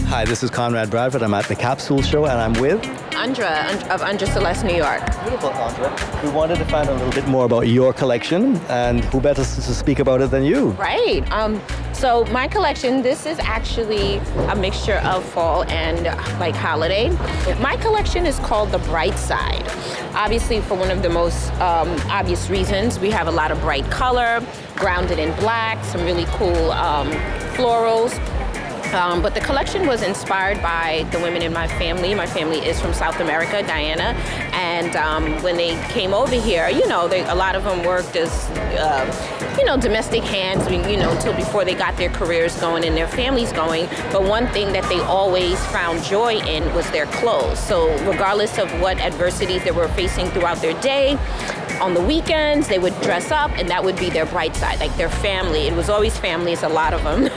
Hi, this is Conrad Bradford. I'm at the Capsule Show, and I'm with Andra of Andra Celeste, New York. beautiful Andra. We wanted to find out a little bit more about your collection, and who better to speak about it than you? Right. So my collection, this is actually a mixture of fall and like holiday. My collection is called The Bright Side. Obviously, for one of the most obvious reasons, we have a lot of bright color, grounded in black, some really cool florals. But the collection was inspired by the women in my family. My family is from South America, Guyana, and when they came over here, a lot of them worked as, domestic hands, until before they got their careers going and their families going. But one thing that they always found joy in was their clothes. So regardless of what adversities they were facing throughout their day, on the weekends, they would dress up, and that would be their bright side, like their family. It was always families, a lot of them.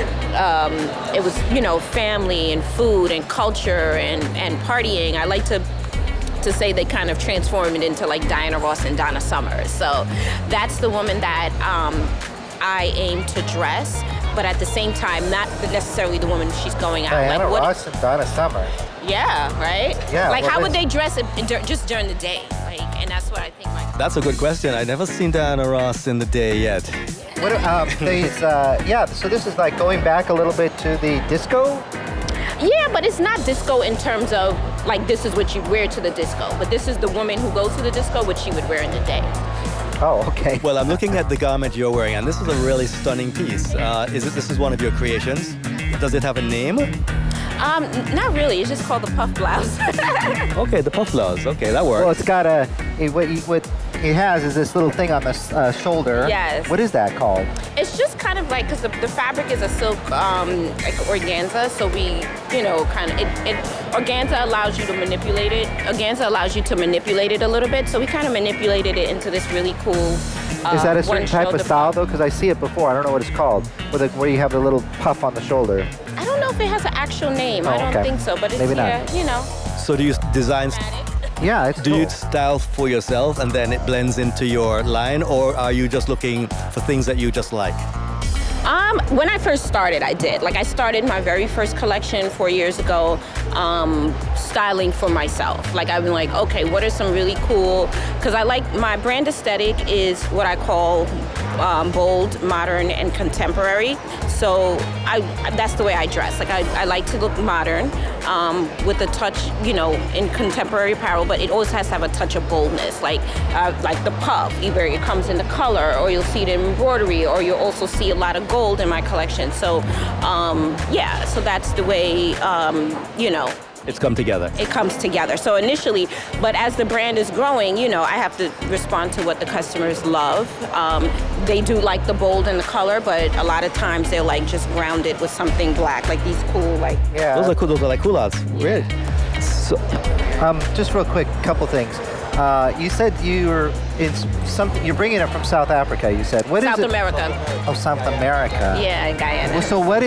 It was, family and food and culture and partying. I like to say they kind of transformed it into like Diana Ross and Donna Summer. So that's the woman that I aim to dress, but at the same time, not necessarily the woman she's going out. Diana Ross and Donna Summer. Yeah, right? Yeah. Like, how would they dress just during the day? And that's what I think That's a good question. I've never seen Diana Ross in the day yet. What? So this is like going back a little bit to the disco. Yeah, but it's not disco in terms of like this is what you wear to the disco, but this is the woman who goes to the disco, what she would wear in the day. Oh, okay. Well, I'm looking at the garment you're wearing, and this is a really stunning piece. This is one of your creations? Does it have a name? Not really. It's just called the puff blouse. Okay, the puff blouse. Okay, that works. Well, it's got what it has is this little thing on the shoulder. Yes. What is that called? It's just kind of like, because the fabric is a silk, like organza, so we, organza allows you to manipulate it. Organza allows you to manipulate it a little bit, so we kind of manipulated it into this really cool Is that a certain type of style, though? Because I see it before. I don't know what it's called. Where you have the little puff on the shoulder. I don't know if it has an actual name. I don't think so, but it's, maybe not. So do you design... Yeah, it's Do cool. you style for yourself and then it blends into your line, or are you just looking for things that you just like? When I first started, I did. Like, I started my very first collection 4 years ago, styling for myself. Like, I've been like, okay, what are some really cool, because I like, my brand aesthetic is what I call bold, modern, and contemporary. So that's the way I dress. Like, I like to look modern with a touch, in contemporary apparel, but it always has to have a touch of boldness. Like the puff, either it comes in the color, or you'll see it in embroidery, or you'll also see a lot of gold in my collection. So, so that's the way, It's come together. it comes together. So initially, but as the brand is growing, I have to respond to what the customers love. They do like the bold and the color, but a lot of times they're like just grounded with something black, like these cool, like... Yeah. Those are cool. Those are like culottes. Really? So, Just real quick, couple things. You said you're you're bringing it from South Africa. You said what is South it? America. Oh, South America. Yeah, Guyana. Well, so what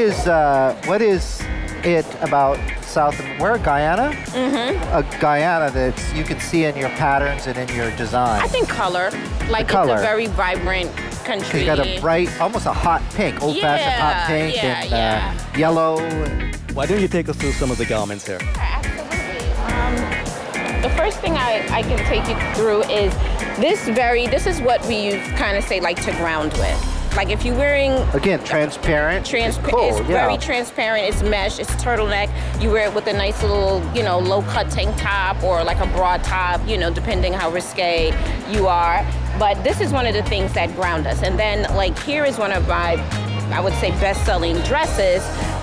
is it about where Guyana? Mm-hmm. Guyana that you can see in your patterns and in your design. I think color. Like, color. it's a very vibrant country. You got a bright, almost a hot pink, old-fashioned hot pink, and yellow. why don't you take us through some of the garments here? Absolutely. The first thing I can take you through is this is what we kind of say like to ground with. Like, if you're wearing... Again, transparent. It's very transparent. It's mesh. It's turtleneck. You wear it with a nice little, low-cut tank top or like a broad top, depending how risque you are. But this is one of the things that ground us. And then, like, here is one of my, I would say, best-selling dresses.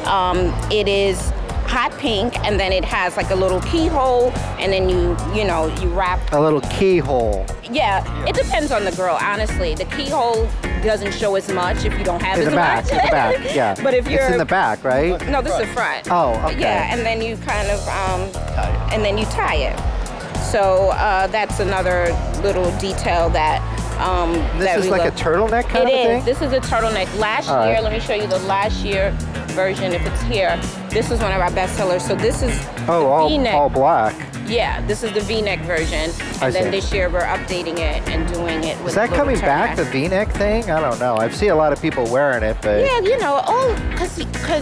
It is hot pink, and then it has like a little keyhole, and then you wrap a little keyhole. Yeah, it depends on the girl, honestly. The keyhole doesn't show as much if you don't have In as the back, much. in the back, yeah. But if you're It's in the back, right? No, this is the front. Oh, okay. Yeah, and then you kind of and then you tie it. So that's another little detail that This is like a turtleneck kind of thing? It is. This is a turtleneck. Last year, let me show you the last year version if it's here. This is one of our best sellers. So this is V-neck. all black. Yeah, this is the V-neck version. And then this year we're updating it and doing it with Is that coming back, the V-neck thing? I don't know. I've seen a lot of people wearing it, but... Yeah, because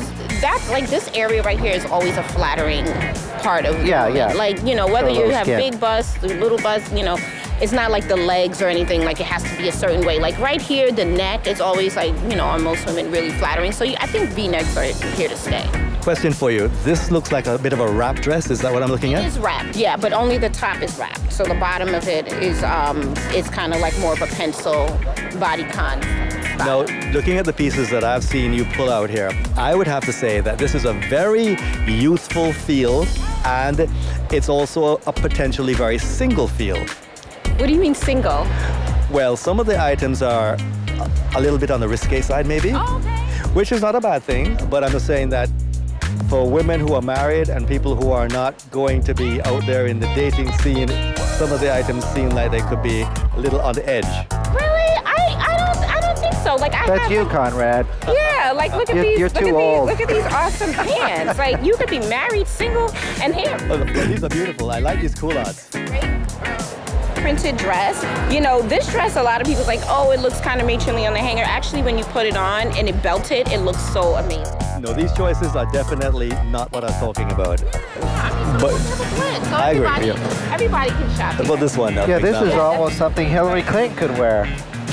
that's like this area right here is always a flattering part of Yeah, women. yeah. Like, you know, whether Show a you little have skin. big bust, little bust, you know, it's not like the legs or anything, like it has to be a certain way. Like right here, the neck is always like, you know, on most women really flattering. So I think V-necks are here to stay. Question for you. This looks like a bit of a wrap dress. Is that what I'm looking at? It's wrapped, yeah, but only the top is wrapped. So the bottom of it is kind of like more of a pencil bodycon Now, style. looking at the pieces that I've seen you pull out here, I would have to say that this is a very youthful feel, and it's also a potentially very single feel. What do you mean single? Well, some of the items are a little bit on the risque side, maybe, which is not a bad thing, but I'm just saying that for women who are married and people who are not going to be out there in the dating scene, some of the items seem like they could be a little on the edge. Really? I don't think so. Like I That's have you, like, Conrad. yeah, like look at You're- these. you're look too at old. These, look at these awesome pants. Like you could be married, single, and here. Well, these are beautiful. I like these culottes. Great printed dress. You know, this dress, a lot of people's like, oh, it looks kind of matronly on the hanger. Actually, when you put it on and it belted, it looks so amazing. No, these choices are definitely not what I'm talking about. But So I agree, everybody, yeah. everybody can shop. How about this one now? Yeah, for this is example? almost something Hillary Clinton could wear.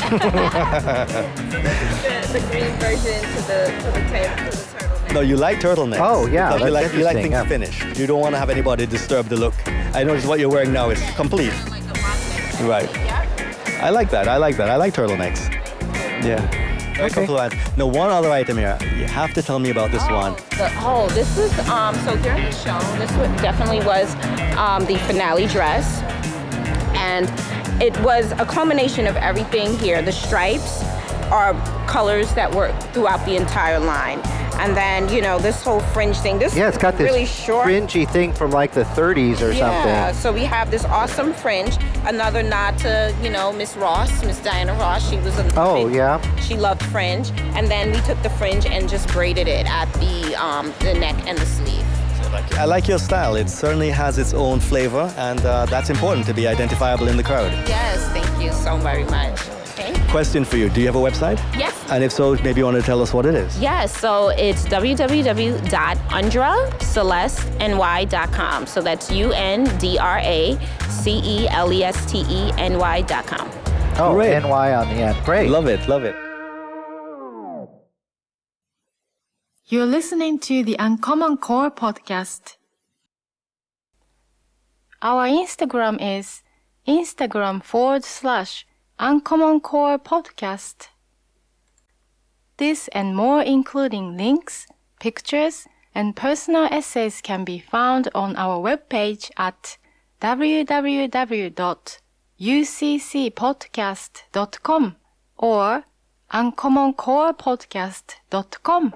the green version to the turtleneck. No, you like turtlenecks. Oh, yeah, Because that's you like interesting, things yeah. finished. You don't want to have anybody disturb the look. I notice what you're wearing now is complete. Like a mock neck. Right. Yeah. I like that. I like that. I like turtlenecks. Yeah. Very Okay. comfortable items. Now, one other item here. You have to tell me about this one. This was so during the show. This definitely was the finale dress, and it was a culmination of everything here. The stripes are colors that were throughout the entire line, and then you know this whole fringe thing. This Yeah, it's got this really short. fringy thing from like the 30s or Yeah, something. so we have this awesome fringe. Another nod to, you know, Miss Ross, Miss Diana Ross. She was a Oh, yeah. She loved fringe, and then we took the fringe and just braided it at the neck and the sleeve. I like your style. It certainly has its own flavor, and that's important to be identifiable in the crowd. Yes, thank you so very much. Okay. Question for you. Do you have a website? Yes. And if so, maybe you want to tell us what it is. Yes, so it's www.undracelesteny.com. So that's UNDRACELESTENY.com. Oh, Great. NY on the end. Great. Love it. Love it. You're listening to the Uncommon Core podcast. Our Instagram is Instagram/Uncommon Core podcast. This and more, including links, pictures, and personal essays, can be found on our webpage at www.uccpodcast.com or uncommoncorepodcast.com.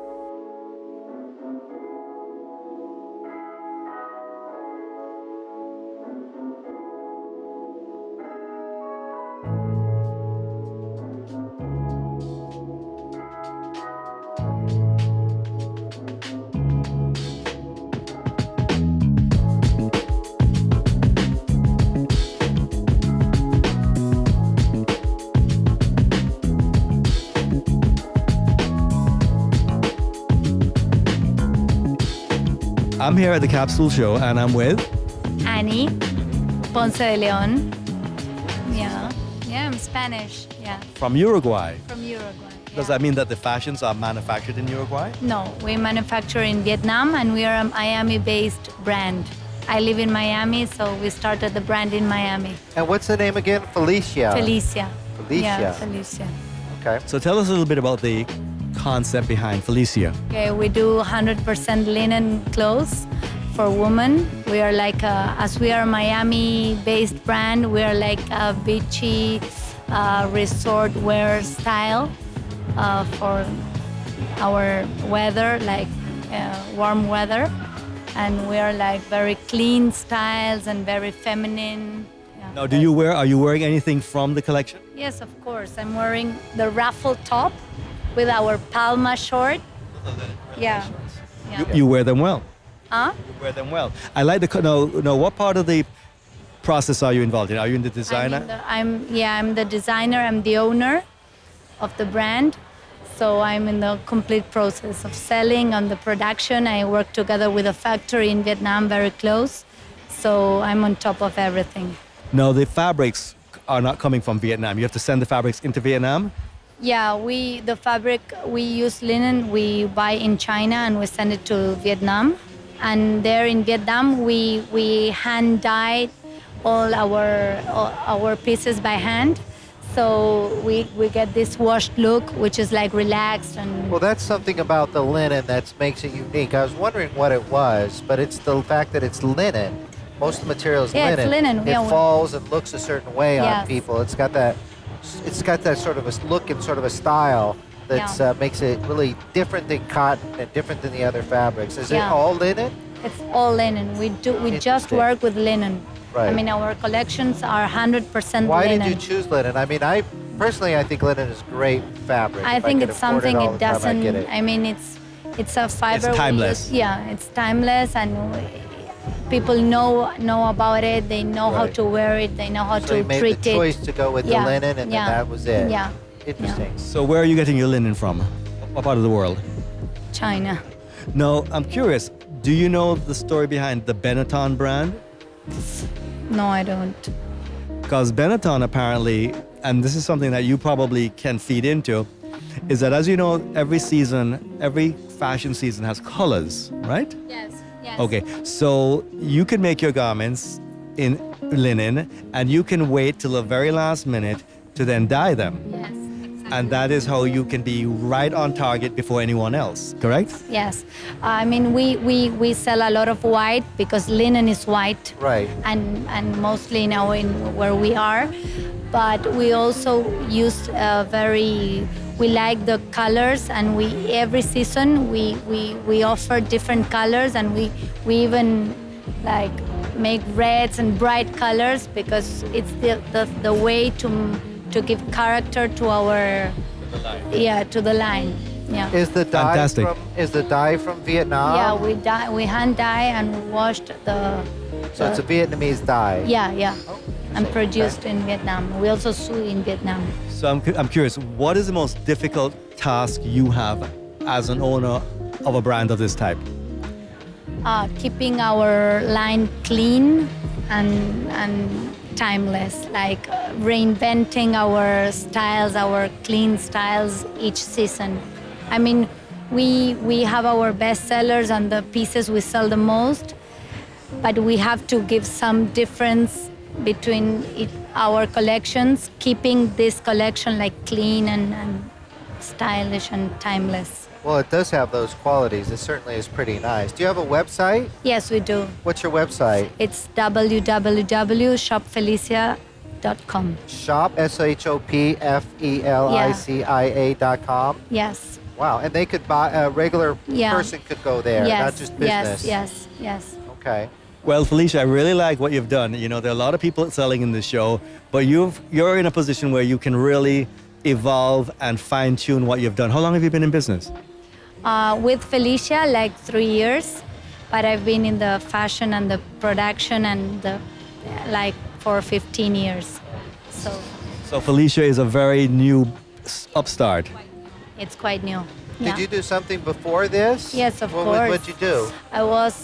I'm here at the Capsule Show, and I'm with. Annie Ponce de Leon. Yeah. Yeah, I'm Spanish. Yeah, From Uruguay. from Uruguay. Does yeah. that mean that the fashions are manufactured in Uruguay? No, we manufacture in Vietnam and we are a Miami-based brand. I live in Miami, so we started the brand in Miami. And what's the name again? Felicia. Felicia. Felicia. Yeah, Felicia. Okay. So tell us a little bit about the concept behind Felicia. Okay, we do 100% linen clothes for women. We are like, as we are a Miami-based brand, we are like a beachy resort wear style for our weather, like warm weather. And we are like very clean styles and very feminine. Yeah. Now, are you wearing anything from the collection? Yes, of course. I'm wearing the ruffle top with our Palma short. Yeah. Yeah. You wear them well. Huh? You wear them well. I like the. No, what part of the process are you involved in? Are you in the designer? I'm the designer. I'm the owner of the brand. So I'm in the complete process of selling on the production. I work together with a factory in Vietnam, very close. So I'm on top of everything. No, the fabrics are not coming from Vietnam. You have to send the fabrics into Vietnam. Yeah, the fabric, we use linen, we buy in China and we send it to Vietnam. And there in Vietnam, we hand dye all our pieces by hand. So we get this washed look, which is like relaxed and. Well, that's something about the linen that makes it unique. I was wondering what it was, but it's the fact that it's linen. Most of the material is linen. Yeah, it's linen. It Yeah, falls and looks a certain way on Yes. people. It's got that sort of a look and sort of a style that makes it really different than cotton and different than the other fabrics. Is it Yeah. all linen? It's all linen. We just Interesting. work with linen. Right. I mean, our collections are 100% Why linen. did you choose linen? I mean, I think linen is great fabric. I If think could it's afford something all it the time, doesn't. I get it. I mean, it's a fiber. It's we timeless. use- yeah, it's timeless, and people know about it. They know how Right. to wear it. They know how So to you made treat the choice it. to go with the Yeah, linen, and yeah, then that was it. Yeah. Interesting. So where are you getting your linen from? What part of the world? China. No, I'm curious. Do you know the story behind the Benetton brand? No, I don't. Because Benetton apparently, and this is something that you probably can feed into, is that as you know, every season, every fashion season has colors, right? Yes. Yes. Okay, so you can make your garments in linen and you can wait till the very last minute to then dye them. Yes. Exactly. And that is how you can be right on target before anyone else, correct? Yes. I mean, we sell a lot of white because linen is white. Right. And mostly now in where we are, but we also use we like the colors, and we every season we offer different colors, and we even like make reds and bright colors because it's the way to give character to our to the line. Yeah. Is the dye Fantastic. from Vietnam? Yeah, we hand dye and washed the. So it's a Vietnamese dye. Yeah. And produced in Vietnam. We also sew in Vietnam. So I'm curious, what is the most difficult task you have as an owner of a brand of this type? Keeping our line clean and timeless, like reinventing our styles, our clean styles each season. I mean, we have our best sellers and the pieces we sell the most, but we have to give some difference between our collections, keeping this collection like clean and stylish and timeless. Well, it does have those qualities. It certainly is pretty nice. Do you have a website? Yes, we do. What's your website? It's www.shopfelicia.com. Shop, SHOPFELICIA.com. Yes. Wow, and they could buy, a regular Yeah. person could go there, Yes. not just business. Yes. Okay. Well, Felicia, I really like what you've done. You know, there are a lot of people selling in this show, but you're in a position where you can really evolve and fine-tune what you've done. How long have you been in business? With Felicia, like 3 years, but I've been in the fashion and the production and for 15 years. So Felicia is a very new upstart. It's quite new. Did you do something before this? Yes, of What course. What'd you do? I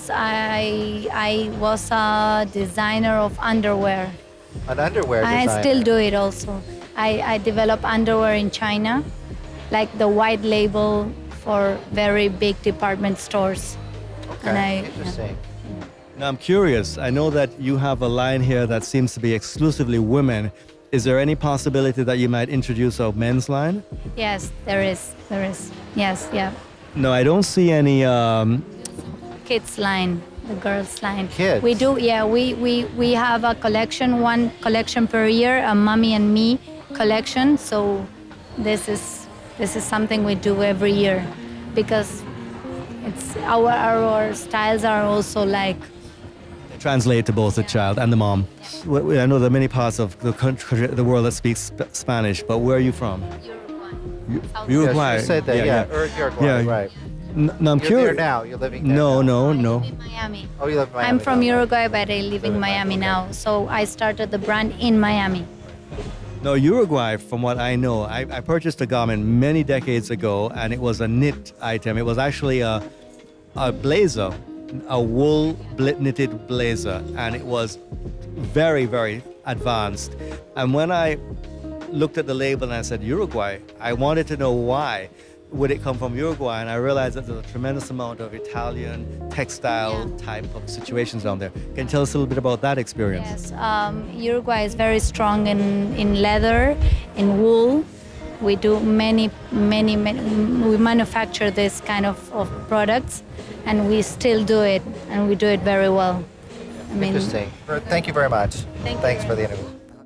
was a designer of underwear. An underwear designer. I still do it also. I develop underwear in China, like the white label for very big department stores. Okay, And interesting. Now, I'm curious. I know that you have a line here that seems to be exclusively women. Is there any possibility that you might introduce a men's line? Yes, there is. Yes, yeah. No, I don't see any. Kids line, the girls line. Kids? We do, yeah. We have a collection, one collection per year, a mommy and me collection. So this is something we do every year because it's our styles are also like. Translate to both the child and the mom. I know there are many parts of the country, the world that speaks Spanish, but where are you from? Uruguay. Yes, you said that, Uruguay, Yeah. right. No, I'm You're curious. there now. You're living there No, now. no. In Miami. Oh, you live in Miami. I'm from now. Uruguay, but I live in Miami now. So I started the brand in Miami. No, Uruguay, from what I know, I purchased a garment many decades ago, and it was a knit item. It was actually a blazer, a wool knitted blazer, and it was very, very advanced. And when I looked at the label and I said Uruguay, I wanted to know why would it come from Uruguay, and I realized that there's a tremendous amount of Italian textile type of situations down there. Can you tell us a little bit about that experience? Yes, Uruguay is very strong in leather, in wool. We do many, we manufacture this kind of products, and we still do it, and we do it very well. I mean, Interesting. Thank you very much. Thanks for the interview.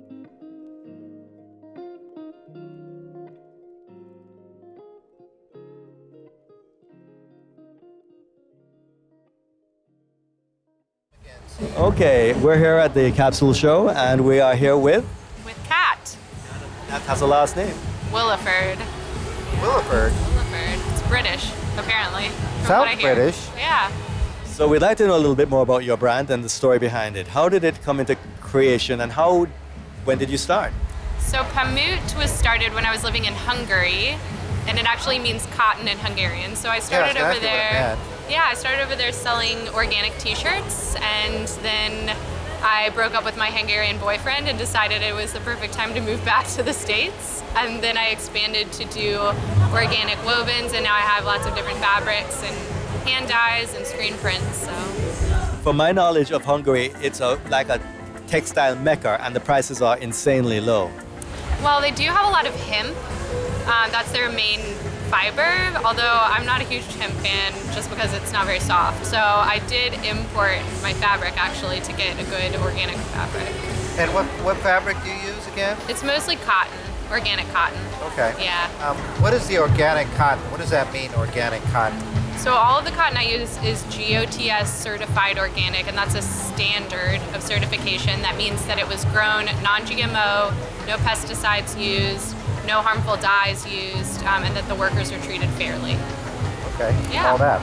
Okay, we're here at the Capsule Show, and we are here with Kat. that has a last name. Williford. Williford. Williford. It's British, apparently. from Sounds what I hear. British. Yeah. So we'd like to know a little bit more about your brand and the story behind it. How did it come into creation, and when did you start? So Pamut was started when I was living in Hungary, and it actually means cotton in Hungarian. So I started Yeah, over exactly what it there. meant. Yeah, I started over there selling organic T-shirts, and then I broke up with my Hungarian boyfriend and decided it was the perfect time to move back to the States. And then I expanded to do organic wovens, and now I have lots of different fabrics and hand dyes and screen prints. So From my knowledge of Hungary, it's like a textile mecca, and the prices are insanely low. well, they do have a lot of hemp. That's their main fiber, although I'm not a huge hemp fan just because it's not very soft. So I did import my fabric actually to get a good organic fabric. And what fabric do you use again? It's mostly cotton, organic cotton. Okay. Yeah. What is the organic cotton? What does that mean, organic cotton? So all of the cotton I use is GOTS certified organic, and that's a standard of certification. That means that it was grown non-GMO, no pesticides used, no harmful dyes used, and that the workers are treated fairly. Okay. Yeah. All that.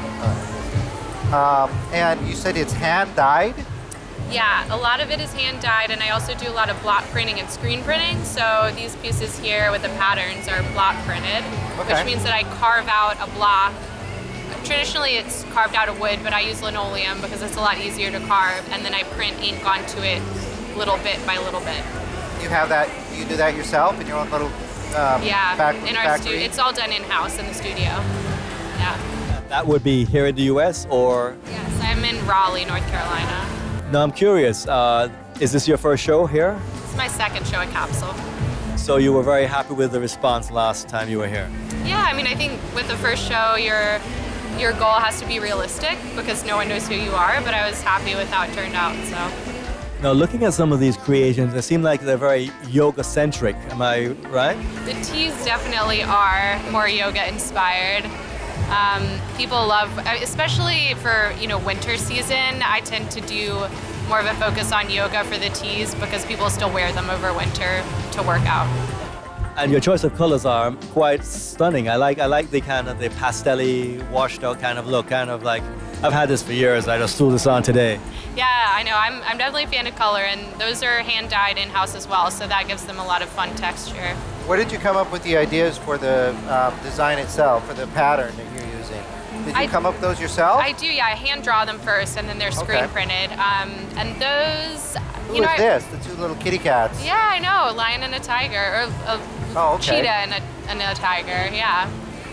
And you said it's hand dyed? Yeah, a lot of it is hand dyed, and I also do a lot of block printing and screen printing. So these pieces here with the patterns are block printed, Okay. which means that I carve out a block. Traditionally, it's carved out of wood, but I use linoleum because it's a lot easier to carve, and then I print ink onto it little bit by little bit. You have that? You do that yourself in your own little Yeah, in our factory? studio. It's all done in-house in the studio. Yeah. That would be here in the US, or? Yes, I'm in Raleigh, North Carolina. Now I'm curious, is this your first show here? This is my second show at Capsule. So you were very happy with the response last time you were here? Yeah, I mean, I think with the first show, your goal has to be realistic because no one knows who you are, but I was happy with how it turned out, so. Now looking at some of these creations, they seem like they're very yoga-centric, am I right? The tees definitely are more yoga inspired. People love, especially for winter season, I tend to do more of a focus on yoga for the tees because people still wear them over winter to work out. And your choice of colors are quite stunning. I like the kind of the pastel-y, washed out kind of look, kind of like, I've had this for years, I just threw this on today. Yeah, I know, I'm definitely a fan of color, and those are hand dyed in-house as well, so that gives them a lot of fun texture. Where did you come up with the ideas for the design itself, for the pattern that you're using? Did you come up with those yourself? I do, yeah. I hand draw them first, and then they're screen printed. And those, Who is this? The two little kitty cats. Yeah, I know, a lion and a tiger, or a cheetah and a tiger. Yeah.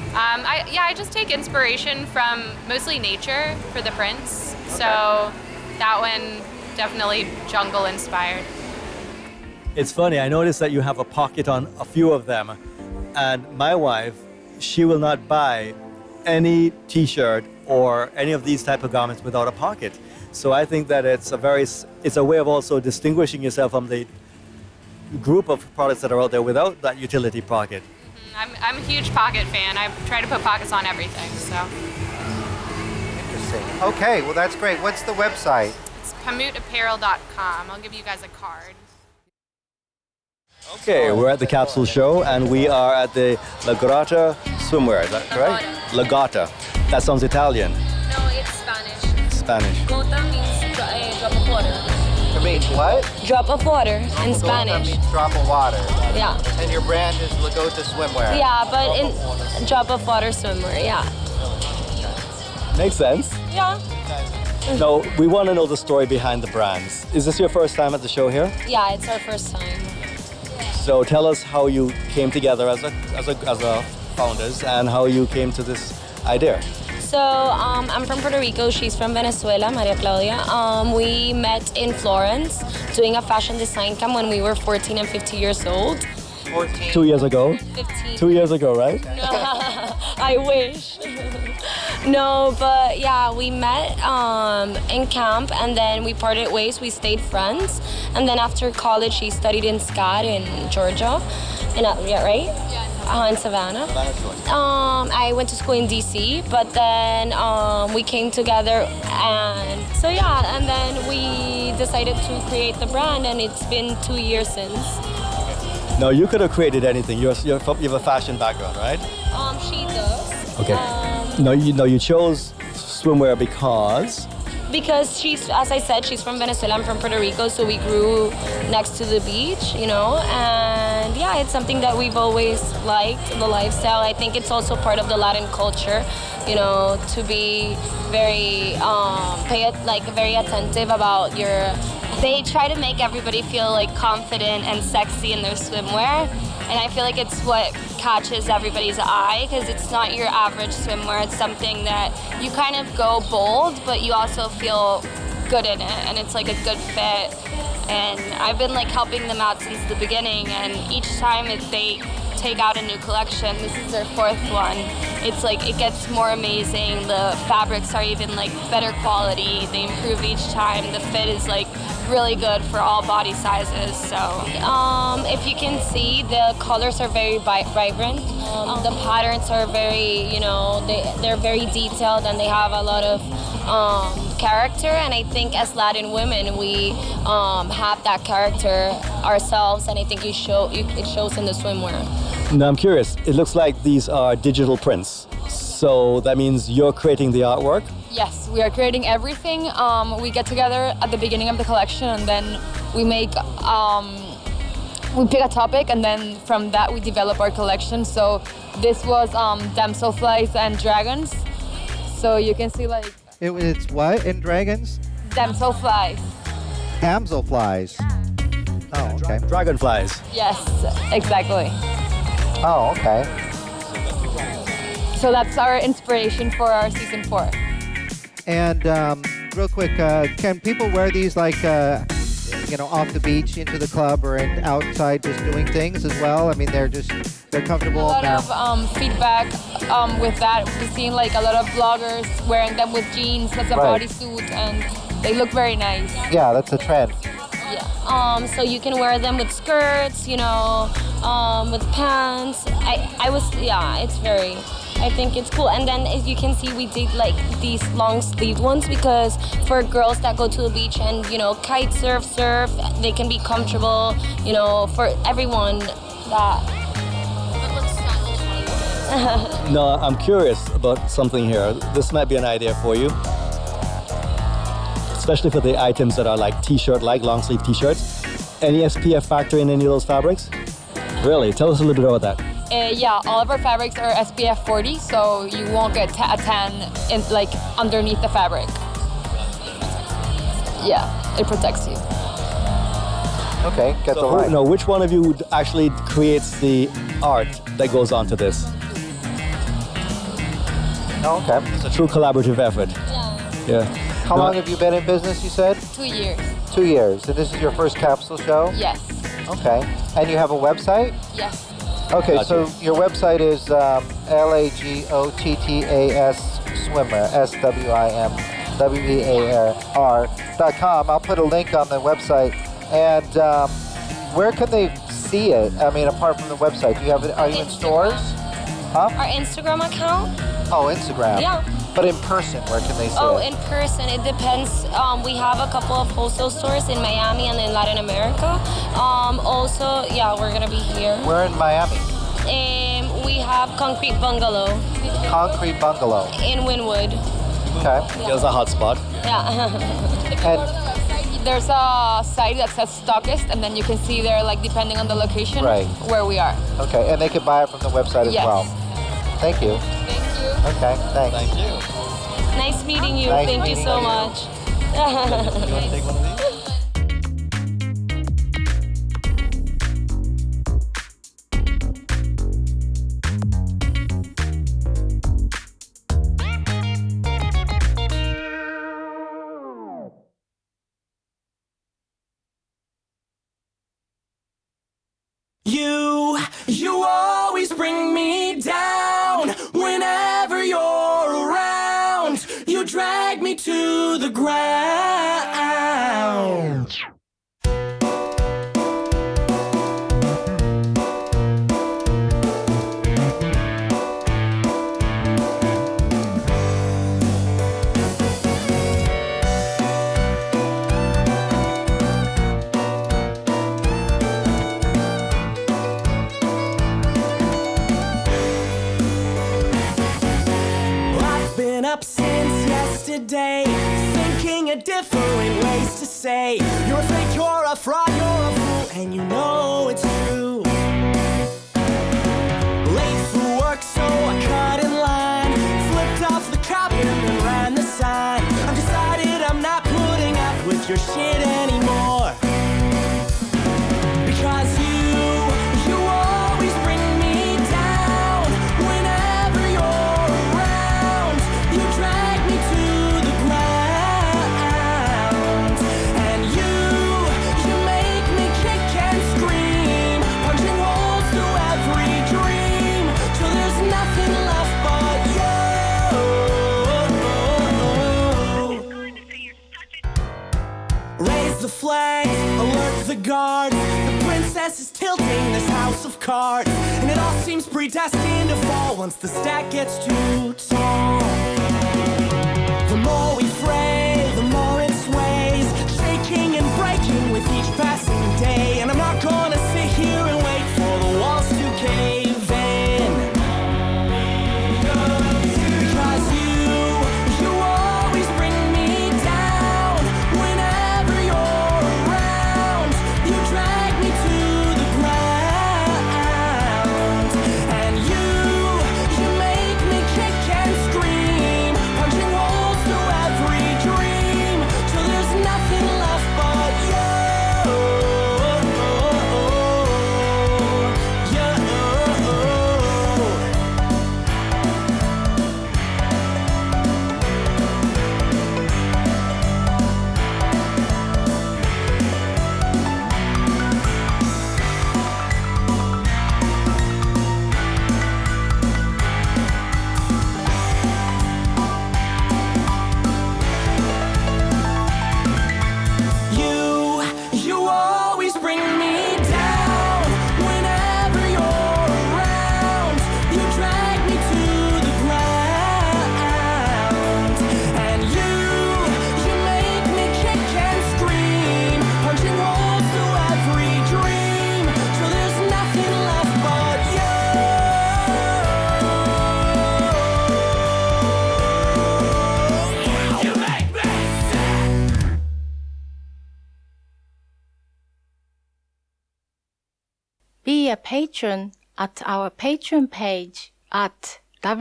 I just take inspiration from mostly nature for the prints. Okay. So that one definitely jungle inspired. It's funny, I noticed that you have a pocket on a few of them, and my wife, she will not buy any t-shirt or any of these type of garments without a pocket. So I think that it's a way of also distinguishing yourself from the group of products that are out there without that utility pocket. I'm a huge pocket fan. I try to put pockets on everything, so. Interesting. Okay, well that's great. What's the website? It's pamutapparel.com. I'll give you guys a card. Okay, we're at the Capsule Show, and we are at the La Grotta swimwear, is that correct? La Grotta. That sounds Italian. No, it's Spanish. Spanish. Gota means drop of water. It means what? Drop of water in Lagota Spanish. means drop of water. Yeah. And your brand is Lagota Swimwear. Yeah, but in drop of water swimwear. Yeah. Makes sense. Yeah. No, we want to know the story behind the brands. Is this your first time at the show here? Yeah, it's our first time. So tell us how you came together as a founders and how you came to this idea. So I'm from Puerto Rico. She's from Venezuela, Maria Claudia. We met in Florence doing a fashion design camp when we were 14 and 15 years old. 14. 2 years ago? 15. 2 years ago, right? I wish. No, but yeah, we met in camp and then we parted ways. We stayed friends. And then after college, she studied in Scott in Georgia. Right? In Savannah. I went to school in DC, but then we came together and so yeah, and then we decided to create the brand and it's been 2 years since. No, you could have created anything. You have a fashion background, right? She does. Okay. You chose swimwear because she's, as I said, she's from Venezuela, I'm from Puerto Rico, so we grew next to the beach, and yeah, it's something that we've always liked, the lifestyle. I think it's also part of the Latin culture, to be very, very attentive about your... They try to make everybody feel like confident and sexy in their swimwear, and I feel like it's what catches everybody's eye because it's not your average swimwear. It's something that you kind of go bold, but you also feel good in it, and it's like a good fit. And I've been like helping them out since the beginning, and each time they take out a new collection, this is their fourth one, it's like it gets more amazing. The fabrics are even like better quality. They improve each time. The fit is like really good for all body sizes. So if you can see, the colors are very vibrant. The patterns are very, they're very detailed and they have a lot of character. And I think as Latin women, we have that character ourselves, and I think it shows in the swimwear. Now I'm curious, it looks like these are digital prints. So that means you're creating the artwork? Yes, we are creating everything. We get together at the beginning of the collection and then we make, we pick a topic and then from that we develop our collection. So this was damselflies and dragons. So you can see like... It's what in dragons? Damselflies. Damselflies. Oh, okay. Dragonflies. Yes, exactly. Oh, okay. So that's our inspiration for our season 4. And real quick, can people wear these like, off the beach into the club or outside just doing things as well? I mean, they're comfortable. A lot of feedback with that. We've seen like a lot of bloggers wearing them with jeans as a bodysuit, and they look very nice. Yeah, that's a trend. Yeah. So you can wear them with skirts, with pants. I think it's cool. And then as you can see, we did like these long sleeve ones because for girls that go to the beach and, kite surf, they can be comfortable, for everyone that... No, I'm curious about something here. This might be an idea for you. Especially for the items that are like t-shirt, like long sleeve t-shirts. Any SPF factor in any of those fabrics? Really? Tell us a little bit about that. Yeah, all of our fabrics are SPF 40, so you won't get a tan underneath the fabric. Yeah, it protects you. Okay, get the right. No, which one of you actually creates the art that goes onto this? Oh, okay. It's a true collaborative effort. Yeah. How long have you been in business, you said? 2 years. 2 years. And this is your first capsule show? Yes. Okay. And you have a website? Yes. Okay, Gotcha. so your website is LAGOTTAS Swimwear, SWIMWEAR.com. I'll put a link on the website. And where can they see it? I mean, apart from the website, are you in stores? Huh? Our Instagram account? Oh, Instagram. Yeah. But in person, where can they see Oh, it? in person, it depends. We have a couple of wholesale stores in Miami and in Latin America. Also, we're gonna be here. We're in Miami. We have Concrete Bungalow. Concrete Bungalow. In Wynwood. Okay. There's a hot spot. Yeah. And there's a site that says stockist, and then you can see there, like, depending on the location, Right. where we are. Okay, and they can buy it from the website as Yes. well. Thank you. Thank you. Okay, thanks. Thank you. Nice meeting you. Nice Thank you meeting so you. much. You want to take one of these? You always bring me down whenever you're around. You drag me to the ground. Up since yesterday, thinking of different ways to say you're a fake, you're a fraud, you're a fool, and you know it's true. Late for work, so I cut in line, flipped off the cop and then ran the sign. I've decided I'm not putting up with your shit anymore, because you always bring me down whenever you're around. You drag me to the ground, and you make me kick and scream, punching holes through every dream, till there's nothing left but you. Raise the flag, alert the guard. The princess is tilting this house of cards, and it all seems predestined to fall once the stack gets too tall. The more we fray, the more it sways, shaking and breaking with each passing day. And I'm not gonna sit here and wait for the walls to cave in, because you always bring me down whenever you're around. You drag me to the ground, and you make me kick and scream, punching holes through every dream, till there's nothing left but you. You always bring me down whenever you're around. You drag me to the ground, and you make me kick and scream, punching holes through every dream, till there's nothing left but you. You make me sick. Be a patron at our Patreon page at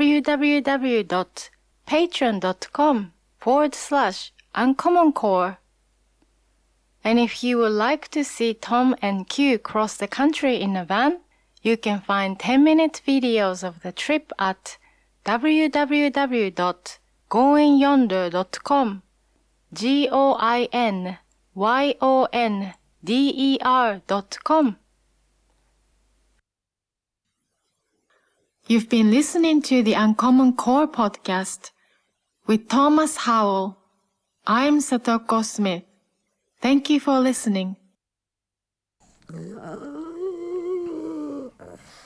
www.patreon.com/uncommoncore. And if you would like to see Tom and Q cross the country in a van, you can find 10-minute videos of the trip at www.goingyonder.com. GOINYONDER.com. You've been listening to the Uncommon Core podcast with Thomas Howell. I'm Satoko Smith. Thank you for listening.